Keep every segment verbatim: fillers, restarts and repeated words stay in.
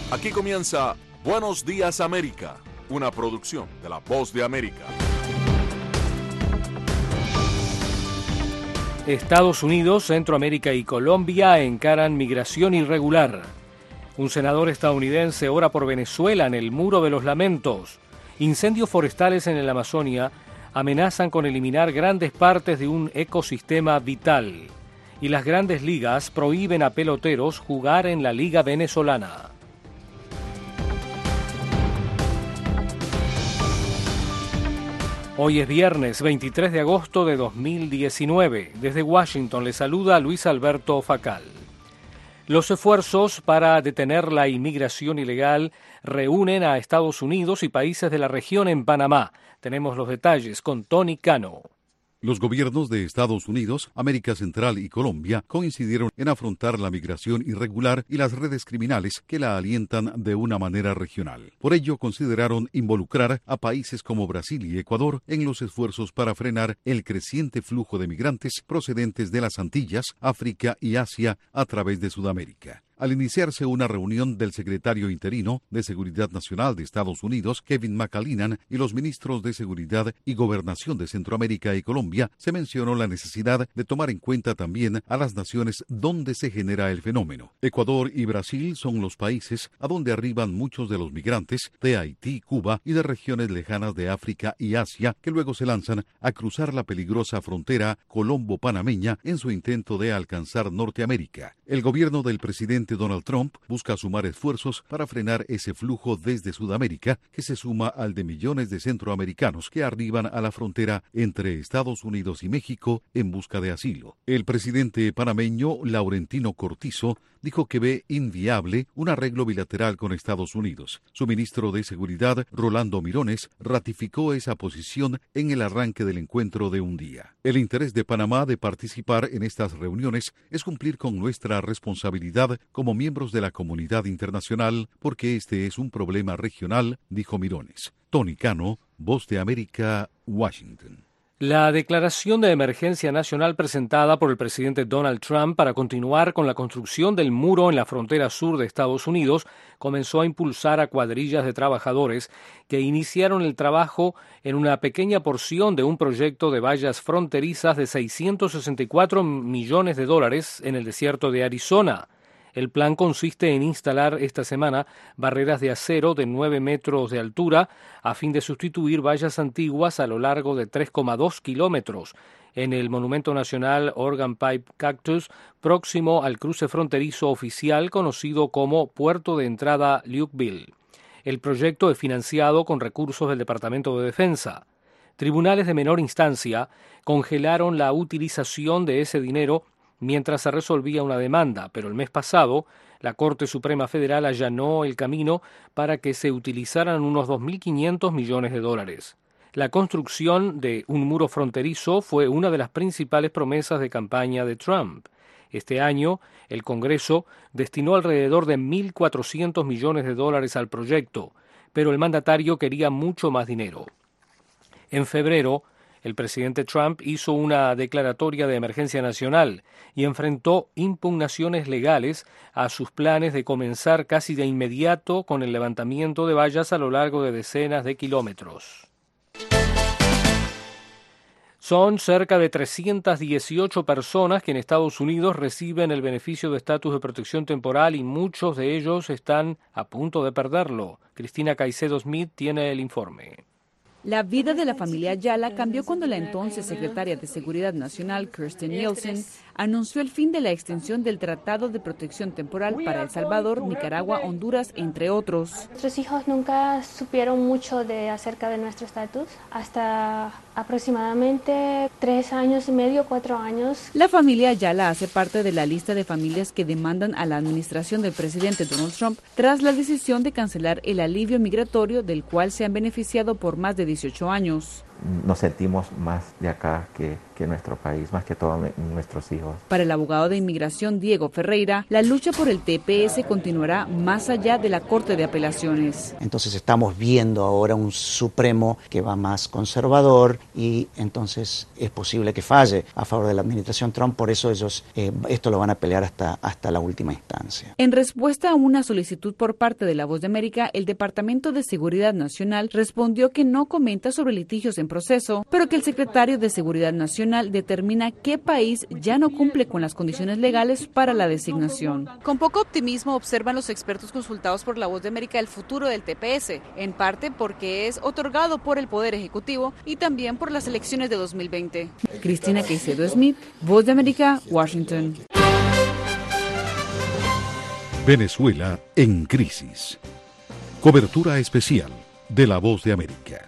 Aquí comienza Buenos Días América, una producción de La Voz de América. Estados Unidos, Centroamérica y Colombia encaran migración irregular. Un senador estadounidense ora por Venezuela en el Muro de los Lamentos. Incendios forestales en el Amazonia amenazan con eliminar grandes partes de un ecosistema vital. Y las grandes ligas prohíben a peloteros jugar en la Liga Venezolana. Hoy es viernes veintitrés de agosto de dos mil diecinueve. Desde Washington le saluda Luis Alberto Facal. Los esfuerzos para detener la inmigración ilegal reúnen a Estados Unidos y países de la región en Panamá. Tenemos los detalles con Tony Cano. Los gobiernos de Estados Unidos, América Central y Colombia coincidieron en afrontar la migración irregular y las redes criminales que la alientan de una manera regional. Por ello, consideraron involucrar a países como Brasil y Ecuador en los esfuerzos para frenar el creciente flujo de migrantes procedentes de las Antillas, África y Asia a través de Sudamérica. Al iniciarse una reunión del secretario interino de Seguridad Nacional de Estados Unidos, Kevin McAleenan, y los ministros de Seguridad y Gobernación de Centroamérica y Colombia, se mencionó la necesidad de tomar en cuenta también a las naciones donde se genera el fenómeno. Ecuador y Brasil son los países a donde arriban muchos de los migrantes de Haití, Cuba y de regiones lejanas de África y Asia, que luego se lanzan a cruzar la peligrosa frontera colombo-panameña en su intento de alcanzar Norteamérica. El gobierno del presidente Donald Trump busca sumar esfuerzos para frenar ese flujo desde Sudamérica, que se suma al de millones de centroamericanos que arriban a la frontera entre Estados Unidos y México en busca de asilo. El presidente panameño Laurentino Cortizo dijo que ve inviable un arreglo bilateral con Estados Unidos. Su ministro de Seguridad, Rolando Mirones, ratificó esa posición en el arranque del encuentro de un día. El interés de Panamá de participar en estas reuniones es cumplir con nuestra responsabilidad como miembros de la comunidad internacional, porque este es un problema regional, dijo Mirones. Tony Cano, Voz de América, Washington. La declaración de emergencia nacional presentada por el presidente Donald Trump para continuar con la construcción del muro en la frontera sur de Estados Unidos comenzó a impulsar a cuadrillas de trabajadores que iniciaron el trabajo en una pequeña porción de un proyecto de vallas fronterizas de seiscientos sesenta y cuatro millones de dólares en el desierto de Arizona. El plan consiste en instalar esta semana barreras de acero de nueve metros de altura a fin de sustituir vallas antiguas a lo largo de tres coma dos kilómetros en el Monumento Nacional Organ Pipe Cactus, próximo al cruce fronterizo oficial conocido como Puerto de Entrada Lukeville. El proyecto es financiado con recursos del Departamento de Defensa. Tribunales de menor instancia congelaron la utilización de ese dinero mientras se resolvía una demanda, pero el mes pasado la Corte Suprema Federal allanó el camino para que se utilizaran unos dos mil quinientos millones de dólares. La construcción de un muro fronterizo fue una de las principales promesas de campaña de Trump. Este año, el Congreso destinó alrededor de mil cuatrocientos millones de dólares al proyecto, pero el mandatario quería mucho más dinero. En febrero, el presidente Trump hizo una declaratoria de emergencia nacional y enfrentó impugnaciones legales a sus planes de comenzar casi de inmediato con el levantamiento de vallas a lo largo de decenas de kilómetros. Son cerca de trescientas dieciocho personas que en Estados Unidos reciben el beneficio de estatus de protección temporal y muchos de ellos están a punto de perderlo. Cristina Caicedo Smith tiene el informe. La vida de la familia Ayala cambió cuando la entonces secretaria de Seguridad Nacional, Kirstjen Nielsen, anunció el fin de la extensión del Tratado de Protección Temporal para El Salvador, Nicaragua, Honduras, entre otros. Nuestros hijos nunca supieron mucho de acerca de nuestro estatus hasta aproximadamente tres años y medio, cuatro años. La familia Ayala hace parte de la lista de familias que demandan a la administración del presidente Donald Trump tras la decisión de cancelar el alivio migratorio del cual se han beneficiado por más de dieciocho años. nos sentimos más de acá que, que nuestro país, más que todos nuestros hijos. Para el abogado de inmigración Diego Ferreira, la lucha por el T P S continuará más allá de la Corte de Apelaciones. Entonces estamos viendo ahora un Supremo que va más conservador y entonces es posible que falle a favor de la administración Trump, por eso ellos eh, esto lo van a pelear hasta, hasta la última instancia. En respuesta a una solicitud por parte de La Voz de América, el Departamento de Seguridad Nacional respondió que no comenta sobre litigios en proceso, pero que el secretario de Seguridad Nacional determina qué país ya no cumple con las condiciones legales para la designación. Con poco optimismo observan los expertos consultados por La Voz de América el futuro del T P S, en parte porque es otorgado por el Poder Ejecutivo y también por las elecciones de dos mil veinte. Cristina Caicedo Smith, Voz de América, Washington. Venezuela en crisis. Cobertura especial de La Voz de América.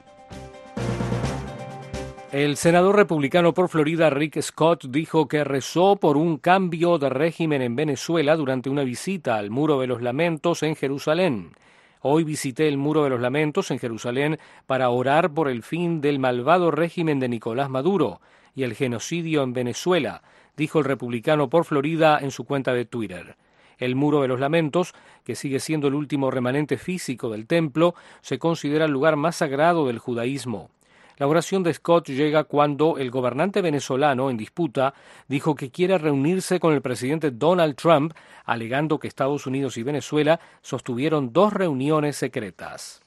El senador republicano por Florida, Rick Scott, dijo que rezó por un cambio de régimen en Venezuela durante una visita al Muro de los Lamentos en Jerusalén. Hoy visité el Muro de los Lamentos en Jerusalén para orar por el fin del malvado régimen de Nicolás Maduro y el genocidio en Venezuela, dijo el republicano por Florida en su cuenta de Twitter. El Muro de los Lamentos, que sigue siendo el último remanente físico del templo, se considera el lugar más sagrado del judaísmo. La oración de Scott llega cuando el gobernante venezolano en disputa dijo que quiere reunirse con el presidente Donald Trump, alegando que Estados Unidos y Venezuela sostuvieron dos reuniones secretas.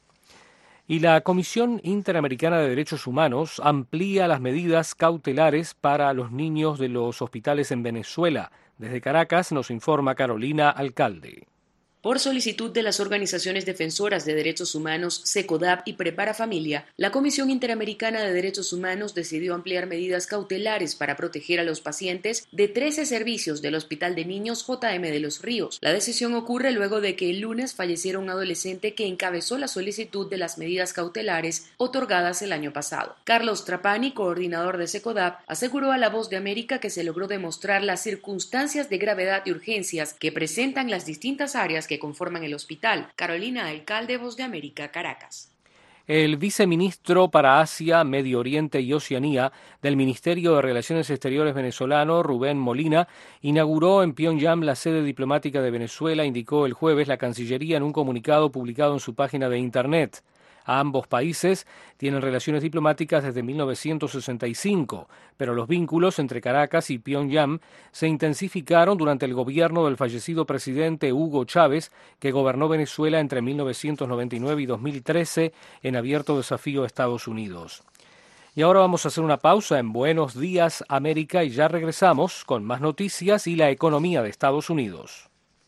Y la Comisión Interamericana de Derechos Humanos amplía las medidas cautelares para los niños de los hospitales en Venezuela. Desde Caracas nos informa Carolina Alcalde. Por solicitud de las organizaciones defensoras de derechos humanos SECODAP y Prepara Familia, la Comisión Interamericana de Derechos Humanos decidió ampliar medidas cautelares para proteger a los pacientes de trece servicios del Hospital de Niños J M de Los Ríos. La decisión ocurre luego de que el lunes falleciera un adolescente que encabezó la solicitud de las medidas cautelares otorgadas el año pasado. Carlos Trapani, coordinador de SECODAP, aseguró a La Voz de América que se logró demostrar las circunstancias de gravedad y urgencias que presentan las distintas áreas que que conforman el hospital. Carolina Alcalde, Voz de América, Caracas. El viceministro para Asia, Medio Oriente y Oceanía del Ministerio de Relaciones Exteriores venezolano, Rubén Molina, inauguró en Pyongyang la sede diplomática de Venezuela, indicó el jueves la Cancillería en un comunicado publicado en su página de Internet. Ambos países tienen relaciones diplomáticas desde mil novecientos sesenta y cinco, pero los vínculos entre Caracas y Pyongyang se intensificaron durante el gobierno del fallecido presidente Hugo Chávez, que gobernó Venezuela entre mil novecientos noventa y nueve y dos mil trece en abierto desafío a Estados Unidos. Y ahora vamos a hacer una pausa en Buenos Días América y ya regresamos con más noticias y la economía de Estados Unidos.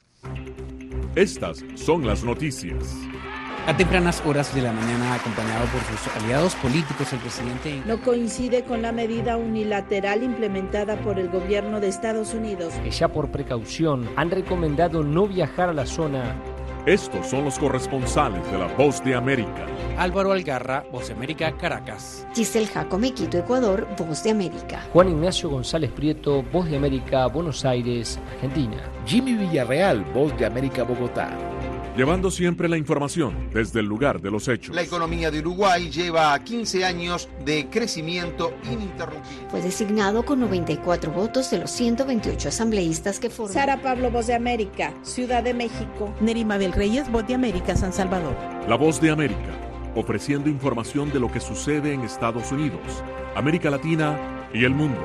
Estas son las noticias. A tempranas horas de la mañana, acompañado por sus aliados políticos, el presidente no coincide con la medida unilateral implementada por el gobierno de Estados Unidos, que ya por precaución han recomendado no viajar a la zona. Estos son los corresponsales de La Voz de América. Álvaro Algarra, Voz de América, Caracas. Giselle Jacome, Quito, Ecuador, Voz de América. Juan Ignacio González Prieto, Voz de América, Buenos Aires, Argentina. Jimmy Villarreal, Voz de América, Bogotá. Llevando siempre la información desde el lugar de los hechos. La economía de Uruguay lleva quince años de crecimiento ininterrumpido. Fue designado con noventa y cuatro votos de los ciento veintiocho asambleístas que forman. Sara Pablo, Voz de América, Ciudad de México. Nerima Bel Reyes, Voz de América, San Salvador. La Voz de América, ofreciendo información de lo que sucede en Estados Unidos, América Latina y el mundo.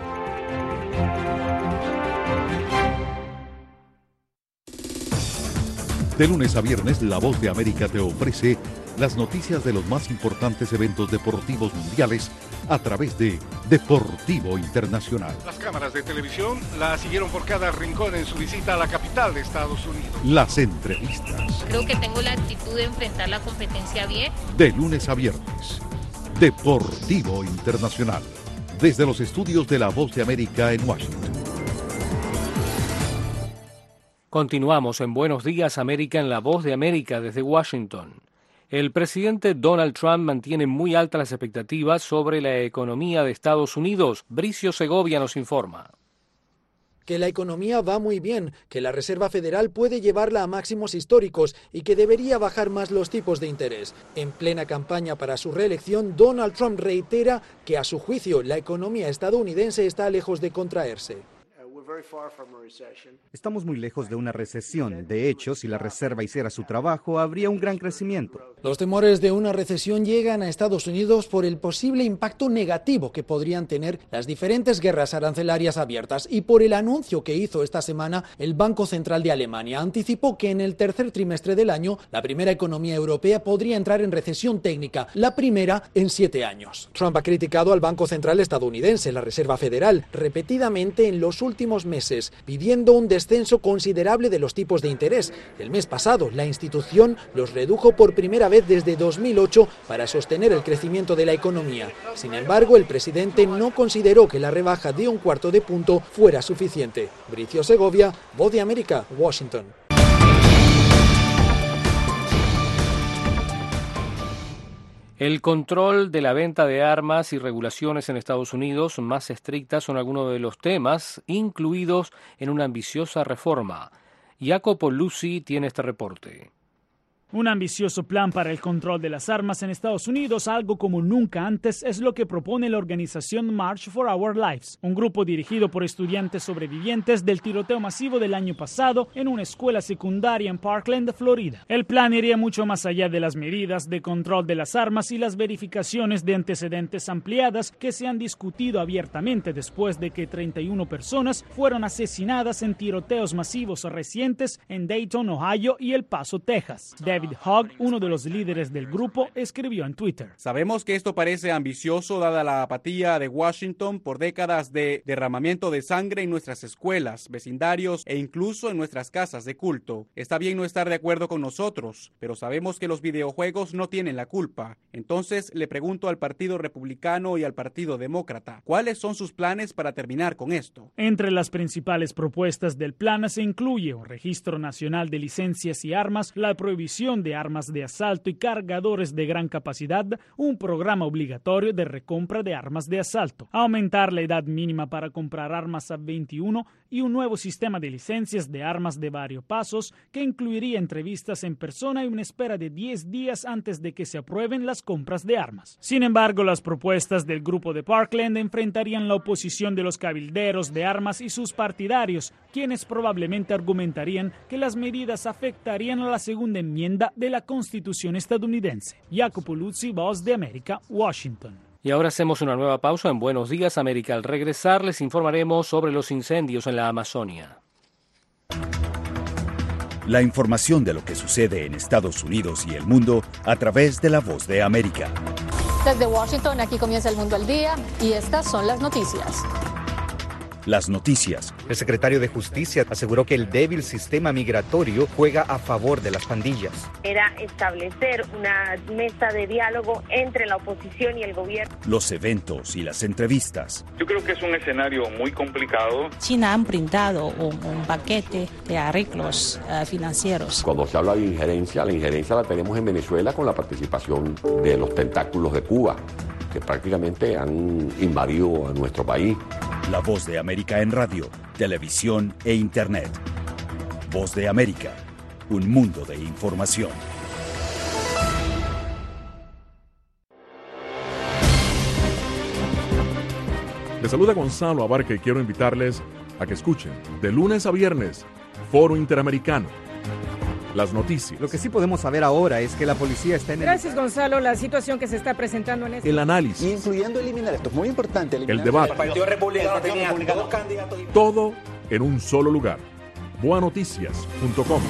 De lunes a viernes, La Voz de América te ofrece las noticias de los más importantes eventos deportivos mundiales a través de Deportivo Internacional. Las cámaras de televisión la siguieron por cada rincón en su visita a la capital de Estados Unidos. Las entrevistas. Creo que tengo la actitud de enfrentar la competencia bien. De lunes a viernes, Deportivo Internacional. Desde los estudios de La Voz de América en Washington. Continuamos en Buenos Días América en La Voz de América desde Washington. El presidente Donald Trump mantiene muy altas las expectativas sobre la economía de Estados Unidos. Bricio Segovia nos informa. que la economía va muy bien, que la Reserva Federal puede llevarla a máximos históricos y que debería bajar más los tipos de interés. En plena campaña para su reelección, Donald Trump reitera que a su juicio la economía estadounidense está lejos de contraerse. Estamos muy lejos de una recesión. De hecho, si la Reserva hiciera su trabajo, habría un gran crecimiento. Los temores de una recesión llegan a Estados Unidos por el posible impacto negativo que podrían tener las diferentes guerras arancelarias abiertas y por el anuncio que hizo esta semana el Banco Central de Alemania. Anticipó que en el tercer trimestre del año, la primera economía europea podría entrar en recesión técnica, la primera en siete años. Trump ha criticado al Banco Central estadounidense, la Reserva Federal, repetidamente en los últimos meses, pidiendo un descenso considerable de los tipos de interés. El mes pasado, la institución los redujo por primera vez desde dos mil ocho para sostener el crecimiento de la economía. Sin embargo, el presidente no consideró que la rebaja de un cuarto de punto fuera suficiente. Bricio Segovia, Voz de América, Washington. El control de la venta de armas y regulaciones en Estados Unidos más estrictas son algunos de los temas incluidos en una ambiciosa reforma. Jacopo Luzzi tiene este reporte. Un ambicioso plan para el control de las armas en Estados Unidos, algo como nunca antes, es lo que propone la organización March for Our Lives, un grupo dirigido por estudiantes sobrevivientes del tiroteo masivo del año pasado en una escuela secundaria en Parkland, Florida. El plan iría mucho más allá de las medidas de control de las armas y las verificaciones de antecedentes ampliadas que se han discutido abiertamente después de que treinta y una personas fueron asesinadas en tiroteos masivos recientes en Dayton, Ohio y El Paso, Texas. David Hogg, uno de los líderes del grupo, escribió en Twitter: Sabemos que esto parece ambicioso dada la apatía de Washington por décadas de derramamiento de sangre en nuestras escuelas, vecindarios e incluso en nuestras casas de culto. Está bien no estar de acuerdo con nosotros, pero sabemos que los videojuegos no tienen la culpa. Entonces le pregunto al Partido Republicano y al Partido Demócrata, ¿cuáles son sus planes para terminar con esto? Entre las principales propuestas del plan se incluye un registro nacional de licencias y armas, la prohibición de armas de asalto y cargadores de gran capacidad, un programa obligatorio de recompra de armas de asalto, aumentar la edad mínima para comprar armas a veintiuno y un nuevo sistema de licencias de armas de varios pasos que incluiría entrevistas en persona y una espera de diez días antes de que se aprueben las compras de armas. Sin embargo, las propuestas del grupo de Parkland enfrentarían la oposición de los cabilderos de armas y sus partidarios, quienes probablemente argumentarían que las medidas afectarían a la segunda enmienda de la Constitución estadounidense. Jacopo Luzzi, Voz de América, Washington. Y ahora hacemos una nueva pausa en Buenos Días, América. Al regresar les informaremos sobre los incendios en la Amazonia. La información de lo que sucede en Estados Unidos y el mundo a través de la Voz de América. Desde Washington, aquí comienza El Mundo al Día y estas son las noticias. Las noticias. El secretario de Justicia aseguró que el débil sistema migratorio juega a favor de las pandillas. Era establecer una mesa de diálogo entre la oposición y el gobierno. Los eventos y las entrevistas. Yo creo que es un escenario muy complicado. China han brindado un, un paquete de arreglos uh, financieros. Cuando se habla de injerencia, la injerencia la tenemos en Venezuela con la participación de los tentáculos de Cuba, que prácticamente han invadido a nuestro país. La Voz de América en radio, televisión e internet. Voz de América, un mundo de información. Les saluda Gonzalo Abarca y quiero invitarles a que escuchen de lunes a viernes Foro Interamericano. Las noticias. Lo que sí podemos saber ahora es que la policía está en el... Gracias, Gonzalo. La situación que se está presentando en este... El análisis. Incluyendo eliminar, esto es muy importante. El debate. El Partido Republicano tenía dos candidatos. Todo en un solo lugar. boa noticias punto com.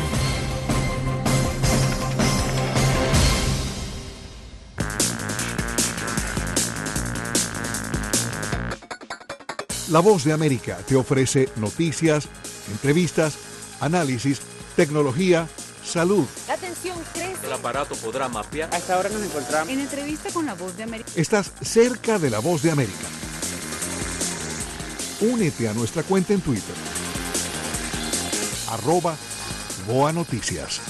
La Voz de América te ofrece noticias, entrevistas, análisis, tecnología, salud. La atención crece. El aparato podrá mapear. Hasta ahora nos encontramos en entrevista con La Voz de América. Estás cerca de La Voz de América. Únete a nuestra cuenta en Twitter. Arroba Boa Noticias.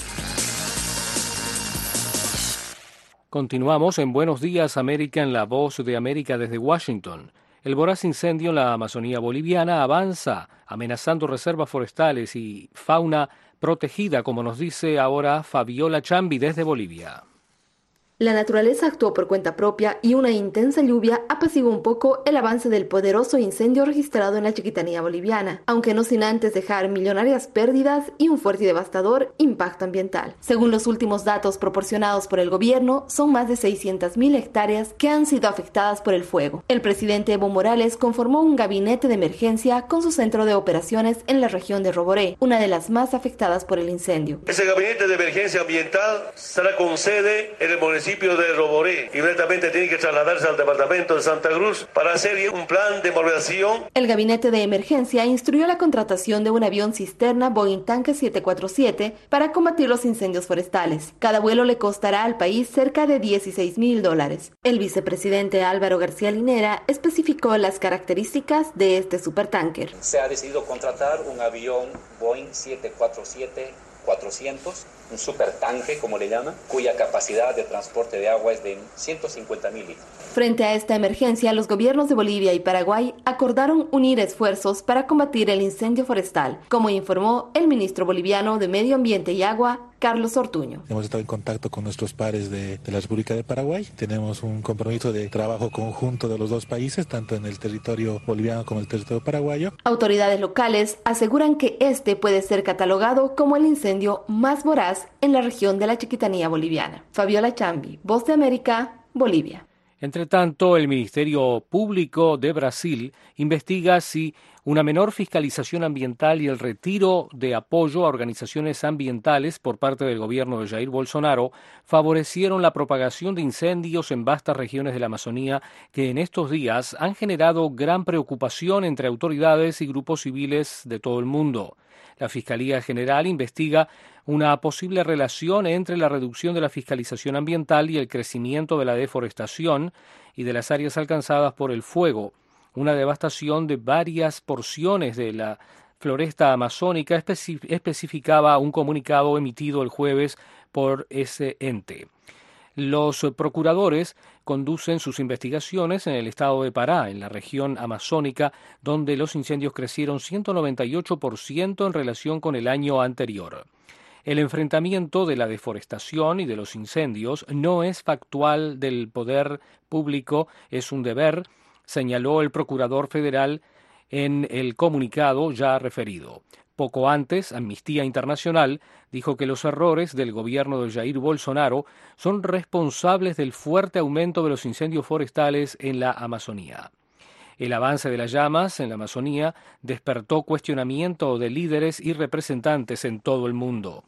Continuamos en Buenos Días, América, en La Voz de América desde Washington. El voraz incendio en la Amazonía boliviana avanza, amenazando reservas forestales y fauna protegida, como nos dice ahora Fabiola Chambi desde Bolivia. La naturaleza actuó por cuenta propia y una intensa lluvia apaciguó un poco el avance del poderoso incendio registrado en la Chiquitanía boliviana, aunque no sin antes dejar millonarias pérdidas y un fuerte y devastador impacto ambiental. Según los últimos datos proporcionados por el gobierno, son más de seiscientas mil hectáreas que han sido afectadas por el fuego. El presidente Evo Morales conformó un gabinete de emergencia con su centro de operaciones en la región de Roboré, una de las más afectadas por el incendio. Ese gabinete de emergencia ambiental estará con sede en el municipio de Roboré. Inmediatamente tiene que trasladarse al departamento de Santa Cruz para hacer un plan de movilización. El gabinete de emergencia instruyó la contratación de un avión cisterna Boeing Tanker siete cuatro siete para combatir los incendios forestales. Cada vuelo le costará al país cerca de dieciséis mil dólares. El vicepresidente Álvaro García Linera especificó las características de este supertanker. Se ha decidido contratar un avión Boeing siete cuatro siete cuatrocientos, un supertanque, como le llaman, cuya capacidad de transporte de agua es de ciento cincuenta mil litros. Frente a esta emergencia, los gobiernos de Bolivia y Paraguay acordaron unir esfuerzos para combatir el incendio forestal, como informó el ministro boliviano de Medio Ambiente y Agua, Carlos Ortuño. Hemos estado en contacto con nuestros pares de, de la República de Paraguay. Tenemos un compromiso de trabajo conjunto de los dos países, tanto en el territorio boliviano como en el territorio paraguayo. Autoridades locales aseguran que este puede ser catalogado como el incendio más voraz en la región de la Chiquitanía boliviana. Fabiola Chambi, Voz de América, Bolivia. Entre tanto, el Ministerio Público de Brasil investiga si una menor fiscalización ambiental y el retiro de apoyo a organizaciones ambientales por parte del gobierno de Jair Bolsonaro favorecieron la propagación de incendios en vastas regiones de la Amazonía que en estos días han generado gran preocupación entre autoridades y grupos civiles de todo el mundo. La Fiscalía General investiga una posible relación entre la reducción de la fiscalización ambiental y el crecimiento de la deforestación y de las áreas alcanzadas por el fuego. Una devastación de varias porciones de la floresta amazónica especi- especificaba un comunicado emitido el jueves por ese ente. Los procuradores conducen sus investigaciones en el estado de Pará, en la región amazónica, donde los incendios crecieron ciento noventa y ocho por ciento en relación con el año anterior. El enfrentamiento de la deforestación y de los incendios no es factual del poder público, es un deber, señaló el procurador federal en el comunicado ya referido. Poco antes, Amnistía Internacional dijo que los errores del gobierno de Jair Bolsonaro son responsables del fuerte aumento de los incendios forestales en la Amazonía. El avance de las llamas en la Amazonía despertó cuestionamiento de líderes y representantes en todo el mundo.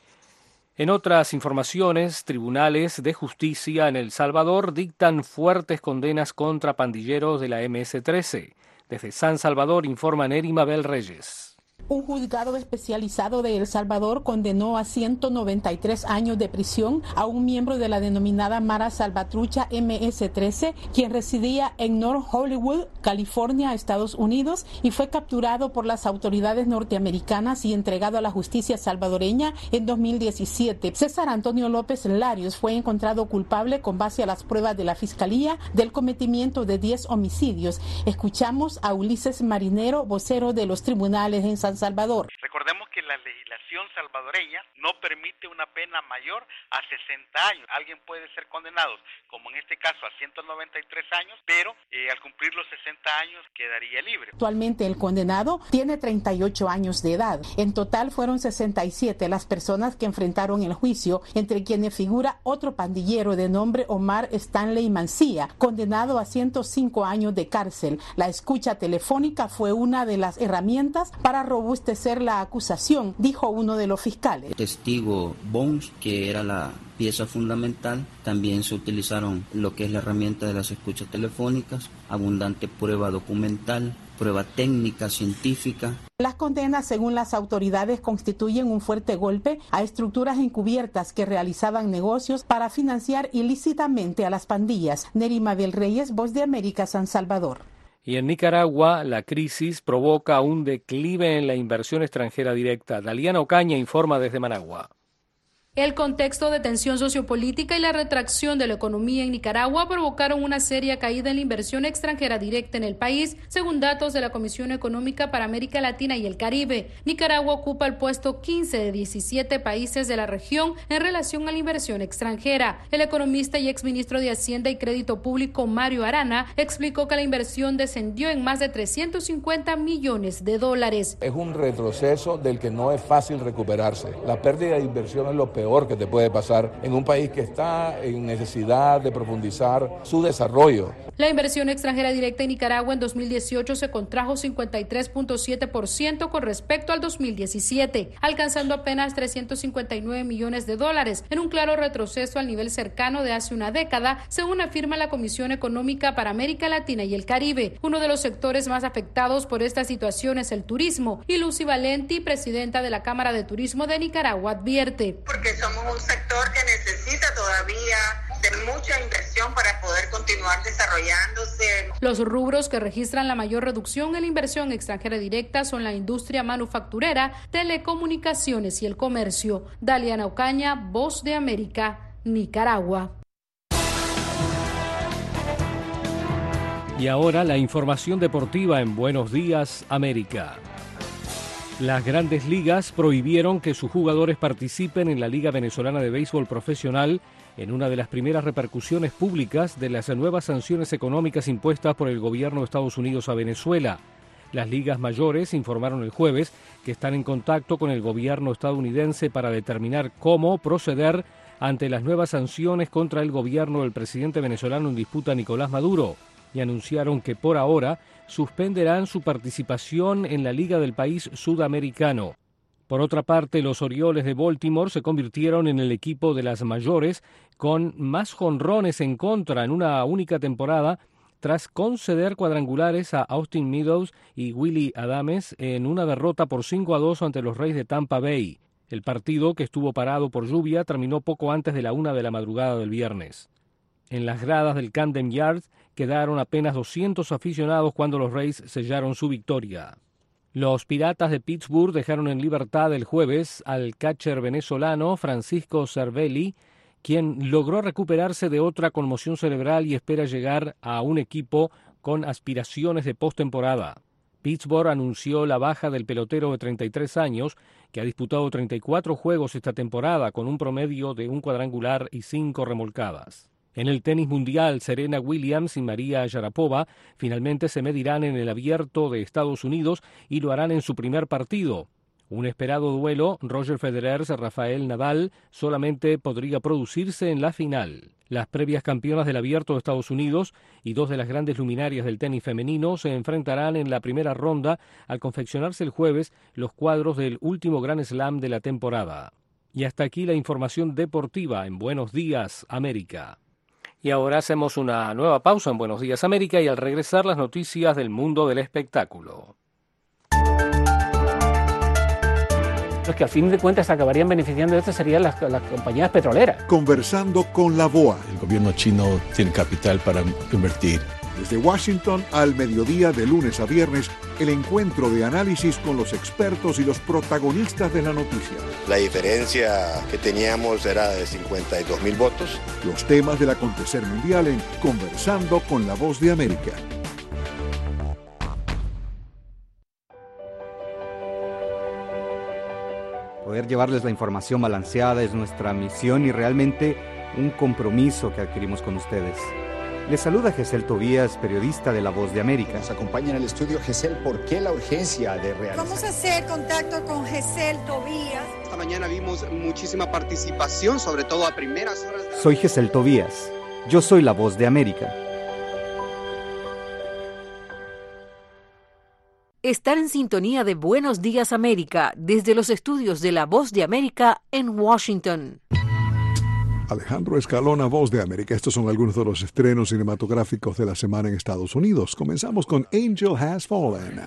En otras informaciones, tribunales de justicia en El Salvador dictan fuertes condenas contra pandilleros de la eme ese trece. Desde San Salvador informa Neri Mabel Reyes. Un juzgado especializado de El Salvador condenó a ciento noventa y tres años de prisión a un miembro de la denominada Mara Salvatrucha eme ese trece, quien residía en North Hollywood, California, Estados Unidos, y fue capturado por las autoridades norteamericanas y entregado a la justicia salvadoreña en dos mil diecisiete. César Antonio López Larios fue encontrado culpable con base a las pruebas de la Fiscalía del cometimiento de diez homicidios. Escuchamos a Ulises Marinero, vocero de los tribunales en San Salvador. Recordemos que la legislación salvadoreña no permite una pena mayor a sesenta años. Alguien puede ser condenado, como en este caso, a ciento noventa y tres años, pero eh, al cumplir los sesenta años quedaría libre. Actualmente el condenado tiene treinta y ocho años de edad. En total fueron sesenta y siete las personas que enfrentaron el juicio, entre quienes figura otro pandillero de nombre Omar Stanley Mancía, condenado a ciento cinco años de cárcel. La escucha telefónica fue una de las herramientas para robustecer la acusación, dijo uno de los fiscales. Testigo Bones, que era la pieza fundamental, también se utilizaron lo que es la herramienta de las escuchas telefónicas, abundante prueba documental, prueba técnica, científica. Las condenas, según las autoridades, constituyen un fuerte golpe a estructuras encubiertas que realizaban negocios para financiar ilícitamente a las pandillas. Neri Mabel Reyes, Voz de América, San Salvador. Y en Nicaragua, la crisis provoca un declive en la inversión extranjera directa. Daliana Ocaña informa desde Managua. El contexto de tensión sociopolítica y la retracción de la economía en Nicaragua provocaron una seria caída en la inversión extranjera directa en el país, según datos de la Comisión Económica para América Latina y el Caribe. Nicaragua ocupa el puesto quince de diecisiete países de la región en relación a la inversión extranjera. El economista y exministro de Hacienda y Crédito Público Mario Arana explicó que la inversión descendió en más de trescientos cincuenta millones de dólares. Es un retroceso del que no es fácil recuperarse. La pérdida de inversión es lo peor que te puede pasar en un país que está en necesidad de profundizar su desarrollo. La inversión extranjera directa en Nicaragua en dos mil dieciocho se contrajo cincuenta y tres punto siete por ciento con respecto al dos mil diecisiete, alcanzando apenas trescientos cincuenta y nueve millones de dólares, en un claro retroceso al nivel cercano de hace una década, según afirma la Comisión Económica para América Latina y el Caribe. Uno de los sectores más afectados por esta situación es el turismo, y Lucy Valenti, presidenta de la Cámara de Turismo de Nicaragua, advierte. Porque somos un sector que necesita todavía de mucha inversión para poder continuar desarrollándose. Los rubros que registran la mayor reducción en la inversión extranjera directa son la industria manufacturera, telecomunicaciones y el comercio. Daliana Ocaña, Voz de América, Nicaragua. Y ahora la información deportiva en Buenos Días, América. Las grandes ligas prohibieron que sus jugadores participen en la Liga Venezolana de Béisbol Profesional en una de las primeras repercusiones públicas de las nuevas sanciones económicas impuestas por el gobierno de Estados Unidos a Venezuela. Las ligas mayores informaron el jueves que están en contacto con el gobierno estadounidense para determinar cómo proceder ante las nuevas sanciones contra el gobierno del presidente venezolano en disputa, Nicolás Maduro, y anunciaron que por ahora suspenderán su participación en la Liga del país sudamericano. Por otra parte, los Orioles de Baltimore se convirtieron en el equipo de las mayores con más jonrones en contra en una única temporada, tras conceder cuadrangulares a Austin Meadows y Willy Adames en una derrota por cinco a dos ante los Reyes de Tampa Bay. El partido, que estuvo parado por lluvia, terminó poco antes de la una de la madrugada del viernes. En las gradas del Camden Yards quedaron apenas doscientos aficionados cuando los Rays sellaron su victoria. Los Piratas de Pittsburgh dejaron en libertad el jueves al catcher venezolano Francisco Cervelli, quien logró recuperarse de otra conmoción cerebral y espera llegar a un equipo con aspiraciones de postemporada. Pittsburgh anunció la baja del pelotero de treinta y tres años, que ha disputado treinta y cuatro juegos esta temporada con un promedio de un cuadrangular y cinco remolcadas. En el tenis mundial, Serena Williams y María Sharapova finalmente se medirán en el Abierto de Estados Unidos y lo harán en su primer partido. Un esperado duelo, Roger Federer-Rafael Nadal, solamente podría producirse en la final. Las previas campeonas del Abierto de Estados Unidos y dos de las grandes luminarias del tenis femenino se enfrentarán en la primera ronda al confeccionarse el jueves los cuadros del último Grand Slam de la temporada. Y hasta aquí la información deportiva en Buenos Días, América. Y ahora hacemos una nueva pausa en Buenos Días, América, y al regresar las noticias del mundo del espectáculo. Los que al fin de cuentas acabarían beneficiando de esto serían las, las compañías petroleras. Conversando con la B O A. El gobierno chino tiene capital para invertir. Desde Washington al mediodía, de lunes a viernes, el encuentro de análisis con los expertos y los protagonistas de la noticia. La diferencia que teníamos era de cincuenta y dos mil votos. Los temas del acontecer mundial en Conversando con la Voz de América. Poder llevarles la información balanceada es nuestra misión y realmente un compromiso que adquirimos con ustedes. Les saluda Gesel Tobías, periodista de La Voz de América. Nos acompaña en el estudio Gesel. ¿Por qué la urgencia de realizar? Vamos a hacer contacto con Gesel Tobías. Esta mañana vimos muchísima participación, sobre todo a primeras horas. De la... Soy Gesel Tobías. Yo soy La Voz de América. Estar en sintonía de Buenos Días América desde los estudios de La Voz de América en Washington. Alejandro Escalona, Voz de América. Estos son algunos de los estrenos cinematográficos de la semana en Estados Unidos. Comenzamos con Angel Has Fallen.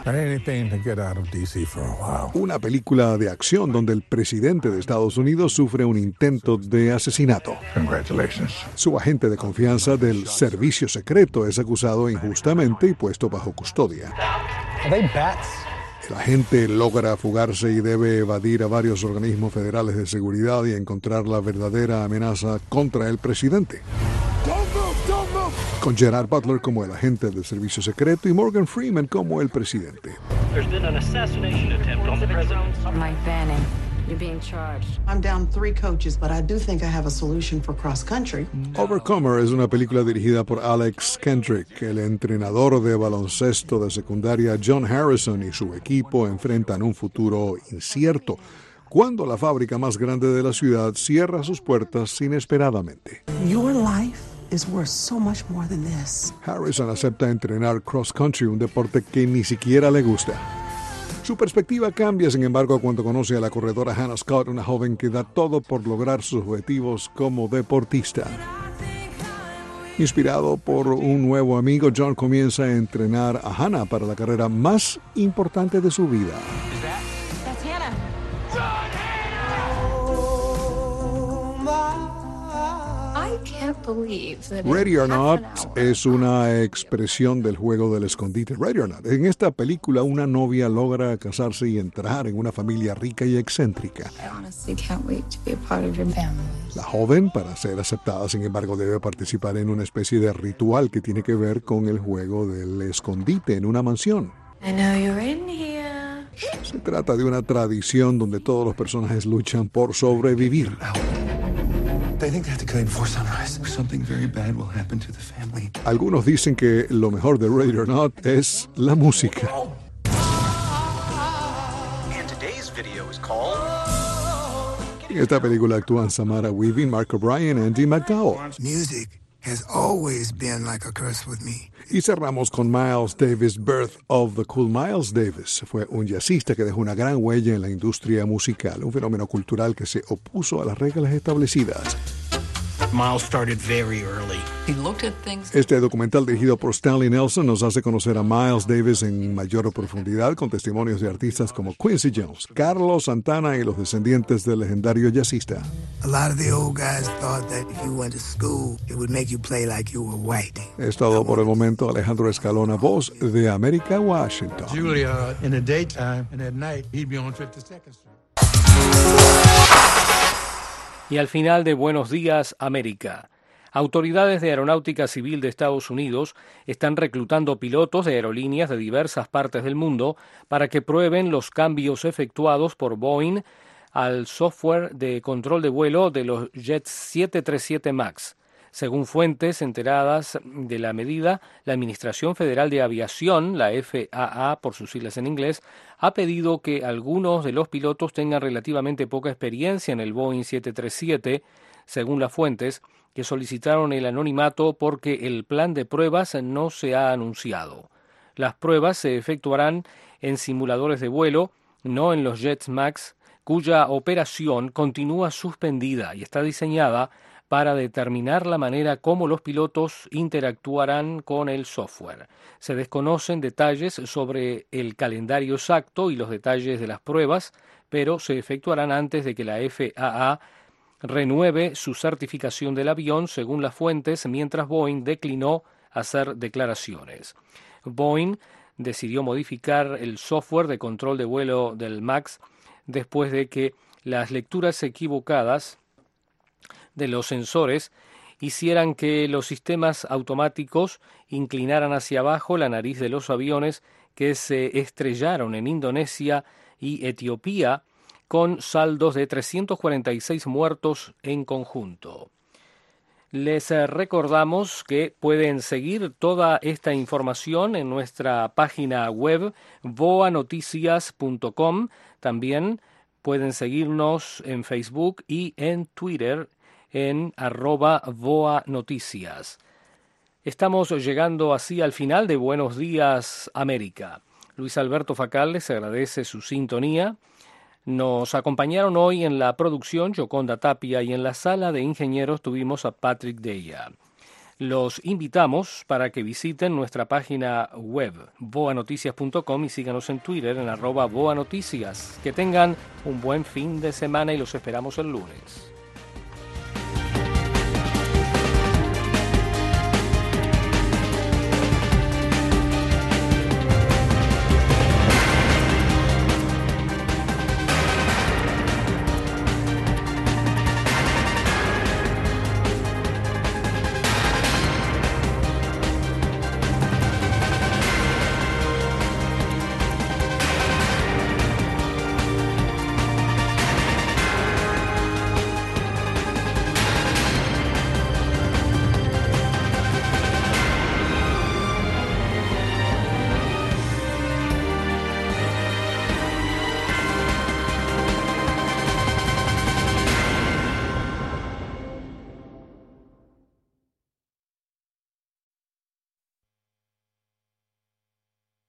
Una película de acción donde el presidente de Estados Unidos sufre un intento de asesinato. Su agente de confianza del servicio secreto es acusado injustamente y puesto bajo custodia. El agente logra fugarse y debe evadir a varios organismos federales de seguridad y encontrar la verdadera amenaza contra el presidente. Con Gerard Butler como el agente del servicio secreto y Morgan Freeman como el presidente. There's been an assassination attempt on the president. Mike Banning, you're being charged. I'm down three coaches, but I do think I have a solution for cross country. Overcomer es una película dirigida por Alex Kendrick. El entrenador de baloncesto de secundaria John Harrison y su equipo enfrentan un futuro incierto cuando la fábrica más grande de la ciudad cierra sus puertas inesperadamente. Your life is worth so much more than this. Harrison acepta entrenar cross country, un deporte que ni siquiera le gusta. Su perspectiva cambia, sin embargo, cuando conoce a la corredora Hannah Scott, una joven que da todo por lograr sus objetivos como deportista. Inspirado por un nuevo amigo, John comienza a entrenar a Hannah para la carrera más importante de su vida. That's Hannah. I can't believe that Ready or Not es una expresión del juego del escondite. Ready or Not. En esta película, una novia logra casarse y entrar en una familia rica y excéntrica. I honestly can't wait to be a part of your family. La joven, para ser aceptada, sin embargo, debe participar en una especie de ritual que tiene que ver con el juego del escondite en una mansión. I know you're in here. Se trata de una tradición donde todos los personajes luchan por sobrevivir. Algunos dicen que lo mejor de Ready or Not es la música. En esta película actúan Samara Weaving, Mark O'Brien, Andy McDowell. Music has always been like a curse with me. Y cerramos con Miles Davis, Birth of the Cool. Miles Davis fue un jazzista que dejó una gran huella en la industria musical, un fenómeno cultural que se opuso a las reglas establecidas. Miles started very early. He looked at things. Este documental dirigido por Stanley Nelson nos hace conocer a Miles Davis en mayor profundidad con testimonios de artistas como Quincy Jones, Carlos Santana y los descendientes del legendario jazzista. A lot of the old guys thought that if you went to school, it would make you play like you were white. Es todo por el momento. Alejandro Escalona, Voz de América, Washington. Julia, in the daytime and at night, he'd be on fifty-second Street. Y al final de Buenos Días, América. Autoridades de Aeronáutica Civil de Estados Unidos están reclutando pilotos de aerolíneas de diversas partes del mundo para que prueben los cambios efectuados por Boeing al software de control de vuelo de los Jets siete treinta y siete MAX. Según fuentes enteradas de la medida, la Administración Federal de Aviación, la F A A por sus siglas en inglés, ha pedido que algunos de los pilotos tengan relativamente poca experiencia en el Boeing siete treinta y siete, según las fuentes, que solicitaron el anonimato porque el plan de pruebas no se ha anunciado. Las pruebas se efectuarán en simuladores de vuelo, no en los Jets MAX, cuya operación continúa suspendida y está diseñada para determinar la manera como los pilotos interactuarán con el software. Se desconocen detalles sobre el calendario exacto y los detalles de las pruebas, pero se efectuarán antes de que la F A A renueve su certificación del avión, según las fuentes, mientras Boeing declinó hacer declaraciones. Boeing decidió modificar el software de control de vuelo del MAX después de que las lecturas equivocadas de los sensores hicieran que los sistemas automáticos inclinaran hacia abajo la nariz de los aviones que se estrellaron en Indonesia y Etiopía, con saldos de trescientos cuarenta y seis muertos en conjunto. Les recordamos que pueden seguir toda esta información en nuestra página web voa noticias punto com. También pueden seguirnos en Facebook y en Twitter en arroba Voa Noticias. Estamos llegando así al final de Buenos Días, América. Luis Alberto Facal les agradece su sintonía. Nos acompañaron hoy en la producción Yoconda Tapia y en la sala de ingenieros tuvimos a Patrick Deya. Los invitamos para que visiten nuestra página web voa noticias punto com y síganos en Twitter en arroba Voa Noticias. Que tengan un buen fin de semana y los esperamos el lunes.